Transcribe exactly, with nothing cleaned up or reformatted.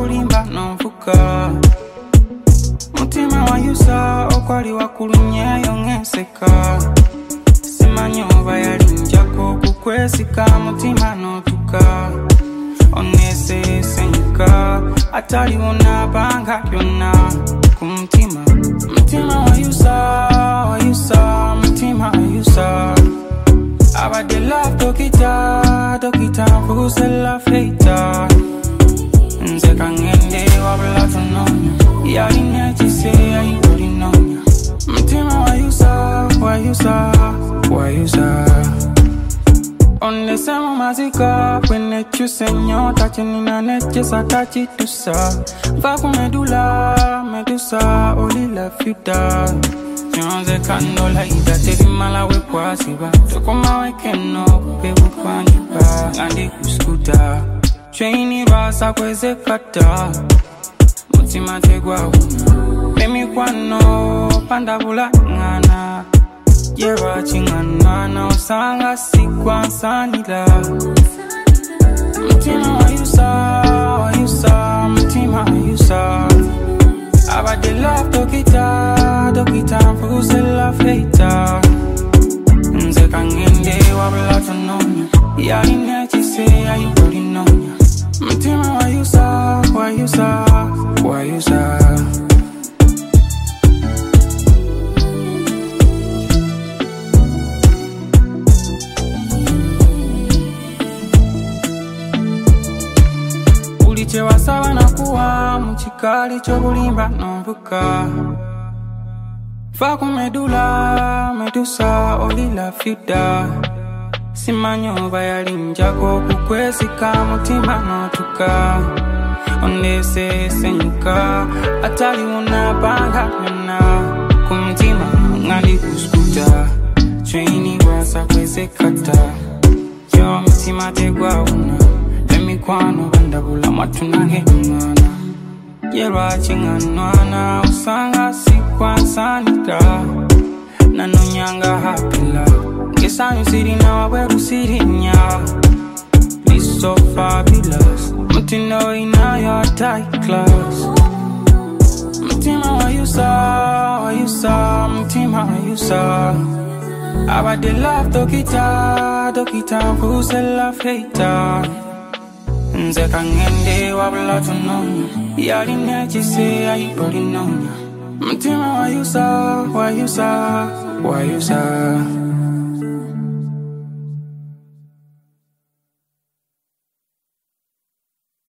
chobulimba nomvuka mutima wayusa okwali wakulunyeyo ngenseka simanyoba yalinjako kukwesika mutima notuka onese senyuka ataliwona banga byonna kumtima mutima wayusa wayusa mutima wayusa abade love dokita dokita fusela feita nze kangende wabula tunonya yaline chise ayikoli nonya mutima wayusa wayusa wayusa onde semu mazika pwene chuse nyota chenina neche satachi tusa vaku medula medusa olila fita nyonze kandola ida tebi malawe kwa siba tokoma wekeno pebu kwa njiba ngandi kuskuta Traini rasa kweze kata mutima tegwa una memi kwano pandabula ngana Yera chingana na usanga sikwa sanila mutima wayusa wayusa mutima wayusa abade love dokita dokita fusela feita nze kangende wabula tunonya yaline chise ayikoli nonya mutima wayusa wayusa wayusa uliche wasaba nakuwa muchikali chobulimba nomvuka faku medula medusa olila fida simanyoba yalinjako kukwesika mutima notuka ondese senyuka ataliwona banga byonna kumtima ngali kuskuta Traini rasa kweze kata yo mutima tegwa una emikwano bandabula matunange mwana Yera chinganwana usanga sikwa sanika nanonyanga hapila Ngesanyu sirina waweru sirinya Be so fabulous Mutindo ina your tight class Mutima wayusa, wayusa Mutima wayusa Abade love dokita, dokita fusela feita Nze kangende wabula tunonya Yaline chise ayikoli nonya Mutima wayusa, wayusa, wayusa